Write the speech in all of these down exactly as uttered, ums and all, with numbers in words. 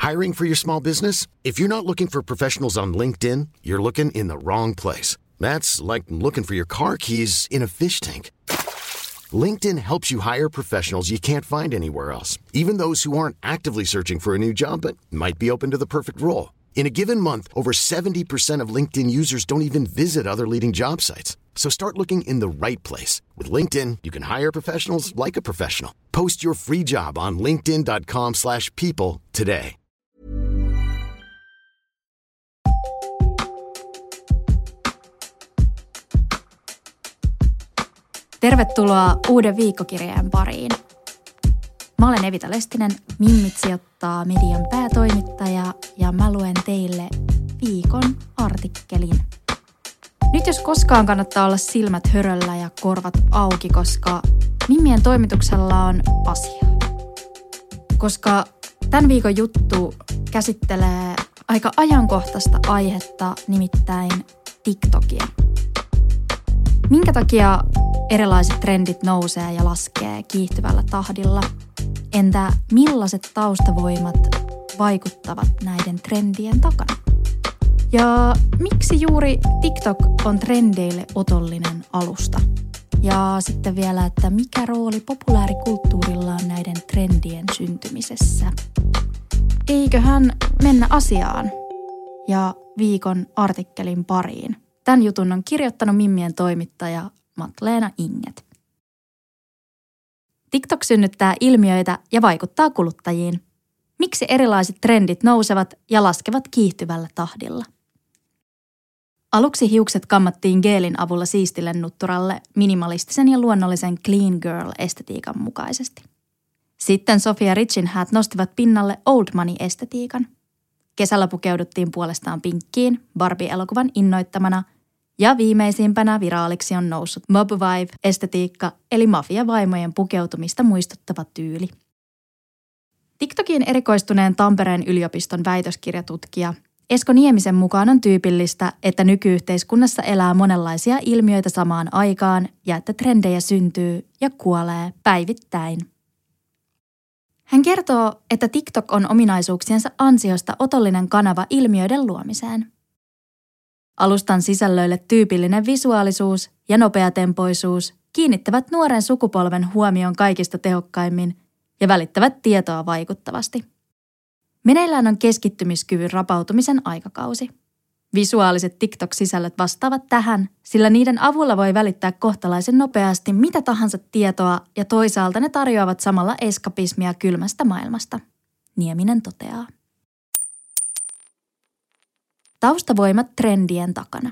Hiring for your small business? If you're not looking for professionals on LinkedIn, you're looking in the wrong place. That's like looking for your car keys in a fish tank. LinkedIn helps you hire professionals you can't find anywhere else, even those who aren't actively searching for a new job but might be open to the perfect role. In a given month, over seventy percent of LinkedIn users don't even visit other leading job sites. So start looking in the right place. With LinkedIn, you can hire professionals like a professional. Post your free job on linkedin dot com slash people today. Tervetuloa uuden viikkokirjeen pariin. Mä olen Evita Lestinen, Mimmit sijoittaa median päätoimittaja ja mä luen teille viikon artikkelin. Nyt jos koskaan kannattaa olla silmät höröllä ja korvat auki, koska Mimmien toimituksella on asiaa. Koska tämän viikon juttu käsittelee aika ajankohtaista aihetta, nimittäin TikTokia. Minkä takia erilaiset trendit nousee ja laskee kiihtyvällä tahdilla? Entä millaiset taustavoimat vaikuttavat näiden trendien takana? Ja miksi juuri TikTok on trendeille otollinen alusta? Ja sitten vielä, että mikä rooli populaarikulttuurilla on näiden trendien syntymisessä? Eiköhän mennä asiaan ja viikon artikkelin pariin. Tämän jutun on kirjoittanut Mimmien toimittaja Matleena Inget. TikTok synnyttää ilmiöitä ja vaikuttaa kuluttajiin. Miksi erilaiset trendit nousevat ja laskevat kiihtyvällä tahdilla? Aluksi hiukset kammattiin geelin avulla siistille nutturalle minimalistisen ja luonnollisen clean girl-estetiikan mukaisesti. Sitten Sofia Richin häät nostivat pinnalle old money-estetiikan. Kesällä pukeuduttiin puolestaan pinkkiin Barbie-elokuvan innoittamana ja viimeisimpänä viraaliksi on noussut mob vibe-estetiikka eli mafiavaimojen pukeutumista muistuttava tyyli. TikTokiin erikoistuneen Tampereen yliopiston väitöskirjatutkija Esko Niemisen mukaan on tyypillistä, että nykyyhteiskunnassa elää monenlaisia ilmiöitä samaan aikaan ja että trendejä syntyy ja kuolee päivittäin. Hän kertoo, että TikTok on ominaisuuksiensa ansiosta otollinen kanava ilmiöiden luomiseen. Alustan sisällöille tyypillinen visuaalisuus ja nopeatempoisuus kiinnittävät nuoren sukupolven huomion kaikista tehokkaimmin ja välittävät tietoa vaikuttavasti. Meneillään on keskittymiskyvyn rapautumisen aikakausi. Visuaaliset TikTok-sisällöt vastaavat tähän, sillä niiden avulla voi välittää kohtalaisen nopeasti mitä tahansa tietoa ja toisaalta ne tarjoavat samalla eskapismia kylmästä maailmasta. Nieminen toteaa. Taustavoimat trendien takana.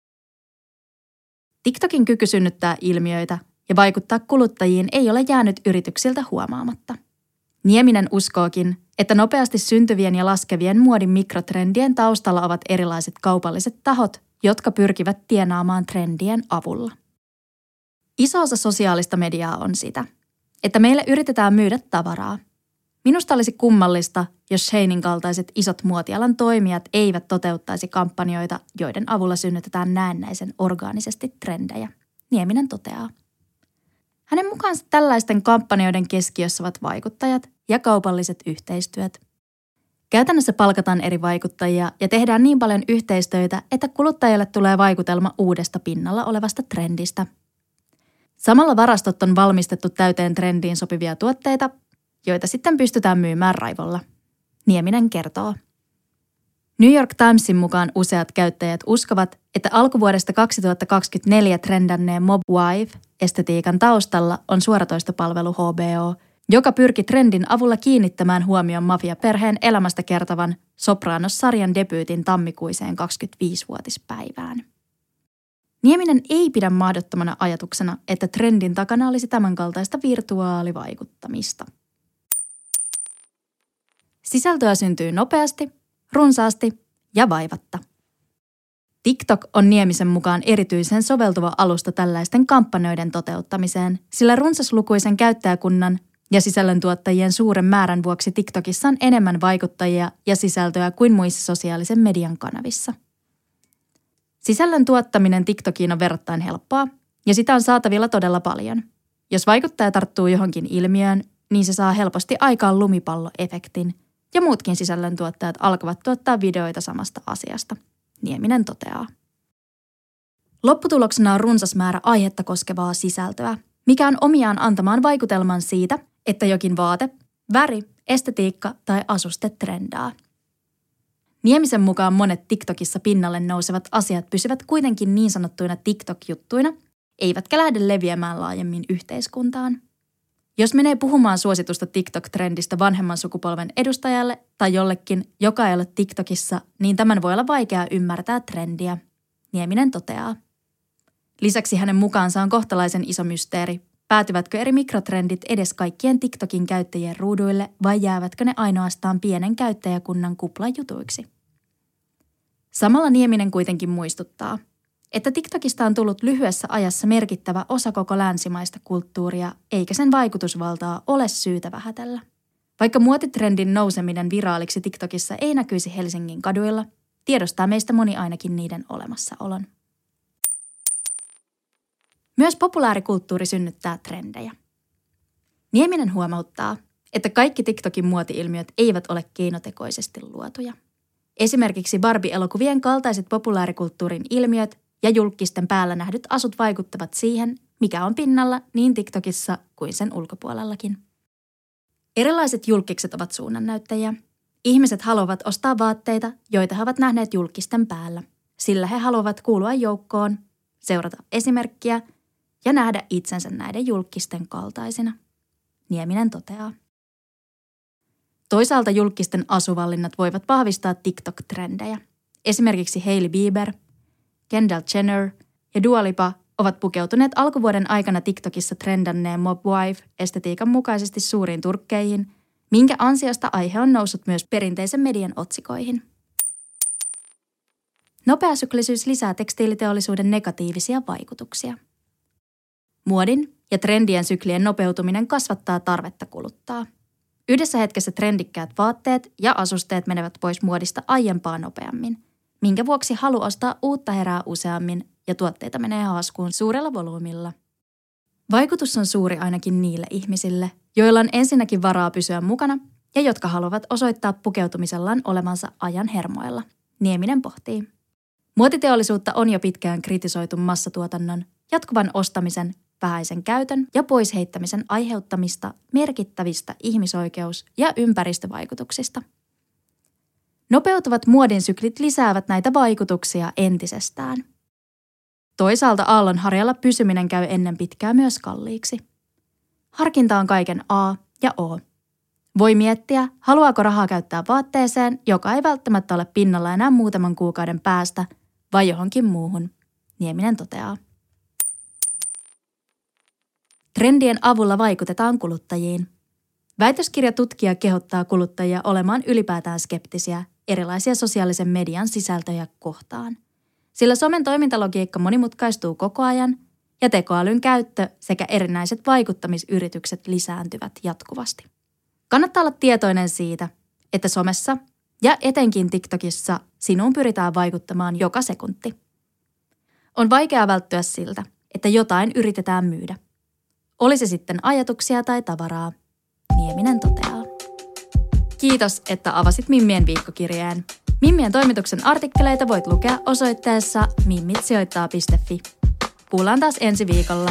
TikTokin kyky synnyttää ilmiöitä ja vaikuttaa kuluttajiin ei ole jäänyt yrityksiltä huomaamatta. Nieminen uskookin, että nopeasti syntyvien ja laskevien muodin mikrotrendien taustalla ovat erilaiset kaupalliset tahot, jotka pyrkivät tienaamaan trendien avulla. Iso osa sosiaalista mediaa on sitä, että meille yritetään myydä tavaraa. Minusta olisi kummallista, jos Sheinin kaltaiset isot muotialan toimijat eivät toteuttaisi kampanjoita, joiden avulla synnytetään näennäisen orgaanisesti trendejä, Nieminen toteaa. Hänen mukaansa tällaisten kampanjoiden keskiössä ovat vaikuttajat ja kaupalliset yhteistyöt. Käytännössä palkataan eri vaikuttajia ja tehdään niin paljon yhteistyötä, että kuluttajille tulee vaikutelma uudesta pinnalla olevasta trendistä. Samalla varastot on valmistettu täyteen trendiin sopivia tuotteita, joita sitten pystytään myymään raivolla. Nieminen kertoo. New York Timesin mukaan useat käyttäjät uskovat, että alkuvuodesta kaksituhattakaksikymmentäneljä trendanneen mob wife-estetiikan taustalla on suoratoistopalvelu H B O, joka pyrki trendin avulla kiinnittämään huomion mafiaperheen elämästä kertovan Sopranos-sarjan debyytin tammikuiseen kaksikymmentäviisivuotispäivään. Nieminen ei pidä mahdottomana ajatuksena, että trendin takana olisi tämänkaltaista virtuaalivaikuttamista. Sisältöä syntyy nopeasti, runsaasti ja vaivatta. TikTok on Niemisen mukaan erityisen soveltuva alusta tällaisten kampanjoiden toteuttamiseen, sillä runsaslukuisen käyttäjäkunnan ja sisällöntuottajien suuren määrän vuoksi TikTokissa on enemmän vaikuttajia ja sisältöä kuin muissa sosiaalisen median kanavissa. Sisällön tuottaminen TikTokiin on verrattain helppoa ja sitä on saatavilla todella paljon. Jos vaikuttaja tarttuu johonkin ilmiöön, niin se saa helposti aikaan lumipalloefektin, ja muutkin sisällöntuottajat alkavat tuottaa videoita samasta asiasta, Nieminen toteaa. Lopputuloksena on runsas määrä aihetta koskevaa sisältöä, mikä on omiaan antamaan vaikutelman siitä, että jokin vaate, väri, estetiikka tai asuste trendaa. Niemisen mukaan monet TikTokissa pinnalle nousevat asiat pysyvät kuitenkin niin sanottuina TikTok-juttuina, eivätkä lähde leviämään laajemmin yhteiskuntaan. Jos menee puhumaan suositusta TikTok-trendistä vanhemman sukupolven edustajalle tai jollekin, joka ei ole TikTokissa, niin tämän voi olla vaikea ymmärtää trendiä, Nieminen toteaa. Lisäksi hänen mukaansa on kohtalaisen iso mysteeri, päätyvätkö eri mikrotrendit edes kaikkien TikTokin käyttäjien ruuduille vai jäävätkö ne ainoastaan pienen käyttäjäkunnan kuplajutuiksi. Samalla Nieminen kuitenkin muistuttaa, että TikTokista on tullut lyhyessä ajassa merkittävä osa koko länsimaista kulttuuria, eikä sen vaikutusvaltaa ole syytä vähätellä. Vaikka muotitrendin nouseminen viraaliksi TikTokissa ei näkyisi Helsingin kaduilla, tiedostaa meistä moni ainakin niiden olemassaolon. Myös populaarikulttuuri synnyttää trendejä. Nieminen huomauttaa, että kaikki TikTokin muoti-ilmiöt eivät ole keinotekoisesti luotuja. Esimerkiksi Barbie-elokuvien kaltaiset populaarikulttuurin ilmiöt ja julkisten päällä nähdyt asut vaikuttavat siihen, mikä on pinnalla niin TikTokissa kuin sen ulkopuolellakin. Erilaiset julkikset ovat suunnannäyttäjiä. Ihmiset haluavat ostaa vaatteita, joita he ovat nähneet julkisten päällä, sillä he haluavat kuulua joukkoon, seurata esimerkkiä ja nähdä itsensä näiden julkisten kaltaisina, Nieminen toteaa. Toisaalta julkisten asuvallinnat voivat vahvistaa TikTok-trendejä. Esimerkiksi Hailey Bieber, Kendall Jenner ja Dua Lipa ovat pukeutuneet alkuvuoden aikana TikTokissa trendanneen Mob Wife-estetiikan mukaisesti suuriin turkkeihin, minkä ansiosta aihe on noussut myös perinteisen median otsikoihin. Nopeasyklisyys lisää tekstiiliteollisuuden negatiivisia vaikutuksia. Muodin ja trendien syklien nopeutuminen kasvattaa tarvetta kuluttaa. Yhdessä hetkessä trendikkäät vaatteet ja asusteet menevät pois muodista aiempaa nopeammin, minkä vuoksi halu ostaa uutta herää useammin ja tuotteita menee haaskuun suurella volyymilla. Vaikutus on suuri ainakin niille ihmisille, joilla on ensinnäkin varaa pysyä mukana ja jotka haluavat osoittaa pukeutumisellaan olevansa ajan hermoilla, Nieminen pohtii. Muotiteollisuutta on jo pitkään kritisoitu massatuotannon, jatkuvan ostamisen, vähäisen käytön ja poisheittämisen aiheuttamista merkittävistä ihmisoikeus- ja ympäristövaikutuksista. Nopeutuvat muodin syklit lisäävät näitä vaikutuksia entisestään. Toisaalta aallonharjalla pysyminen käy ennen pitkää myös kalliiksi. Harkinta on kaiken A ja O. Voi miettiä, haluaako rahaa käyttää vaatteeseen, joka ei välttämättä ole pinnalla enää muutaman kuukauden päästä, vai johonkin muuhun, Nieminen toteaa. Trendien avulla vaikutetaan kuluttajiin. Väitöskirjatutkija kehottaa kuluttajia olemaan ylipäätään skeptisiä erilaisia sosiaalisen median sisältöjä kohtaan, sillä somen toimintalogiikka monimutkaistuu koko ajan ja tekoälyn käyttö sekä erinäiset vaikuttamisyritykset lisääntyvät jatkuvasti. Kannattaa olla tietoinen siitä, että somessa ja etenkin TikTokissa sinuun pyritään vaikuttamaan joka sekunti. On vaikeaa välttyä siltä, että jotain yritetään myydä. Olisi sitten ajatuksia tai tavaraa, Nieminen toteaa. Kiitos, että avasit Mimmien viikkokirjeen. Mimmien toimituksen artikkeleita voit lukea osoitteessa mimmitsijoittaa piste fi. Kuullaan taas ensi viikolla.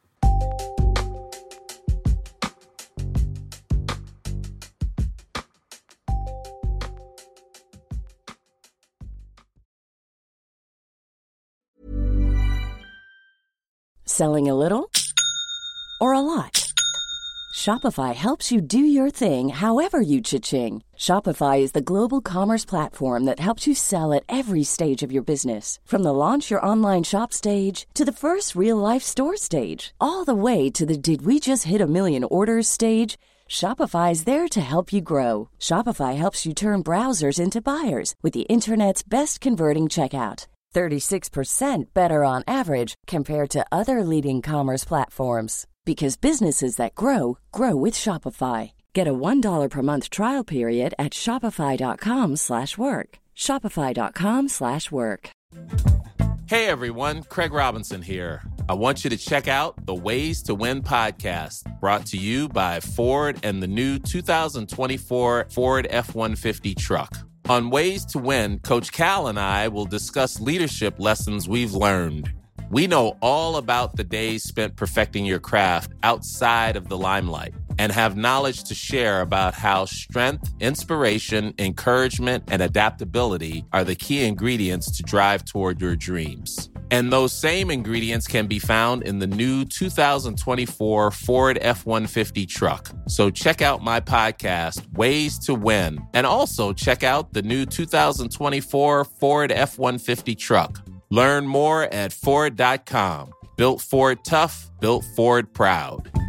Selling a little or a lot? Shopify helps you do your thing however you cha-ching. Shopify is the global commerce platform that helps you sell at every stage of your business. From the launch your online shop stage to the first real-life store stage, all the way to the did we just hit a million orders stage. Shopify is there to help you grow. Shopify helps you turn browsers into buyers with the internet's best converting checkout. thirty-six percent better on average compared to other leading commerce platforms. Because businesses that grow, grow with Shopify. Get a one dollar per month trial period at shopify.com slash work. Shopify.com slash work. Hey everyone, Craig Robinson here. I want you to check out the Ways to Win podcast, brought to you by Ford and the new two thousand twenty-four Ford F one fifty truck. On Ways to Win, Coach Cal and I will discuss leadership lessons we've learned. We know all about the days spent perfecting your craft outside of the limelight and have knowledge to share about how strength, inspiration, encouragement, and adaptability are the key ingredients to drive toward your dreams. And those same ingredients can be found in the new two thousand twenty-four Ford F one fifty truck. So check out my podcast, Ways to Win, and also check out the new two thousand twenty-four Ford F one fifty truck. Learn more at Ford dot com. Built Ford tough, built Ford proud.